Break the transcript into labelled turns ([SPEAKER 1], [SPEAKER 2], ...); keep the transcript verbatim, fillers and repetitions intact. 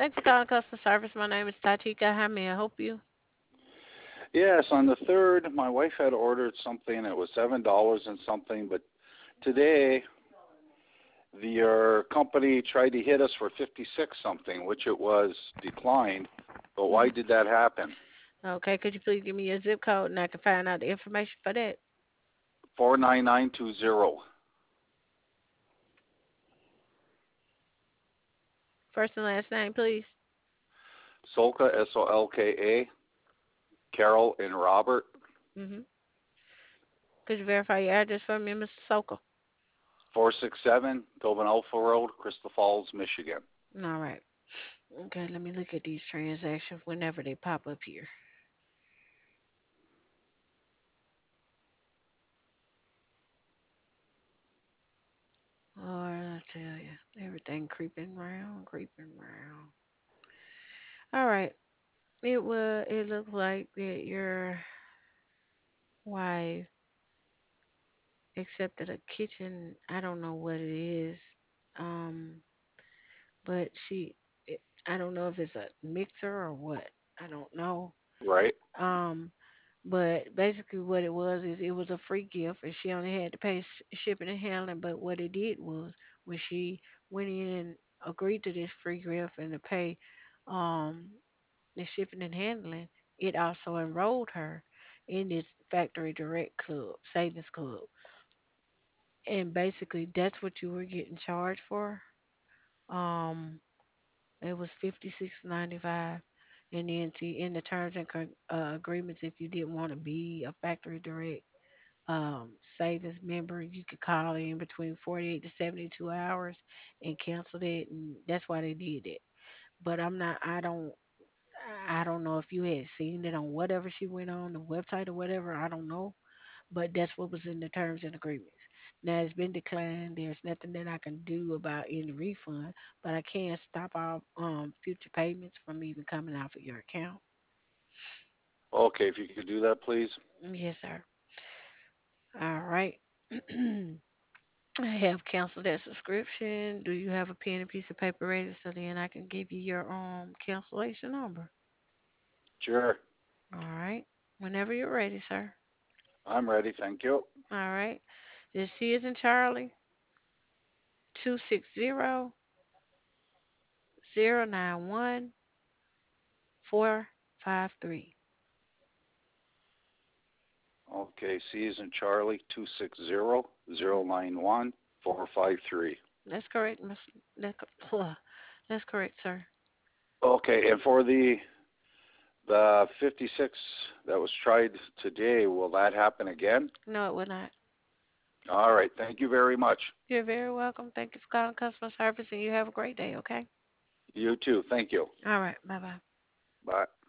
[SPEAKER 1] Thanks for calling customer service. My name is Tatika. How may I help you?
[SPEAKER 2] Yes, on the third, my wife had ordered something. It was seven dollars and something, but today the your company tried to hit us for fifty six something, which it was declined. But why
[SPEAKER 1] hmm
[SPEAKER 2] did that happen?
[SPEAKER 1] Okay, could you please give me your zip code and I can find out the information for that?
[SPEAKER 2] Four nine nine two zero.
[SPEAKER 1] First and last name, please.
[SPEAKER 2] Solka S O L K A. Carol and Robert.
[SPEAKER 1] hmm Could you verify your address for me, mister Soka?
[SPEAKER 2] Four six seven Tobin Alpha Road, Crystal Falls, Michigan.
[SPEAKER 1] All right. Okay, let me look at these transactions whenever they pop up here. Lord, I tell you, everything creeping around, creeping around. All right. It will. It looks like that your wife accepted a kitchen. I don't know what it is. Um, but she, it, I don't know if it's a mixer or what. I don't know.
[SPEAKER 2] Right?
[SPEAKER 1] Um, but basically what it was is it was a free gift and she only had to pay sh- shipping and handling. But what it did was when she went in and agreed to this free gift and to pay um the shipping and handling, it also enrolled her in this factory direct club, savings club. And basically that's what you were getting charged for. Um It was fifty six ninety five. And then see in the terms and con- uh, agreements, if you didn't want to be a factory direct um, savings member, you could call in between forty eight to seventy two hours and cancel it, and that's why they did it. But I'm not. I don't. I don't know if you had seen it on whatever she went on the website or whatever. I don't know, but that's what was in the terms and agreements. Now it's been declined. There's nothing that I can do about any refund, but I can stop all um future payments from even coming off of your account.
[SPEAKER 2] Okay, if you could do that, please.
[SPEAKER 1] Yes, sir. All right. I have canceled that subscription. Do you have a pen and piece of paper ready so then I can give you your um cancellation number?
[SPEAKER 2] Sure.
[SPEAKER 1] All right. Whenever you're ready, sir.
[SPEAKER 2] I'm ready. Thank you.
[SPEAKER 1] All right. This C is in Charlie. Two six zero zero nine one four five three.
[SPEAKER 2] Okay, C is in Charlie, two six zero zero nine one four five three.
[SPEAKER 1] That's correct, Miss. That's co- that's correct, sir.
[SPEAKER 2] Okay, and for the the fifty-six that was tried today, will that happen again?
[SPEAKER 1] No, it will not.
[SPEAKER 2] All right, thank you very much.
[SPEAKER 1] You're very welcome. Thank you for calling customer service, and you have a great day. Okay.
[SPEAKER 2] You too. Thank you.
[SPEAKER 1] All right. Bye bye.
[SPEAKER 2] Bye.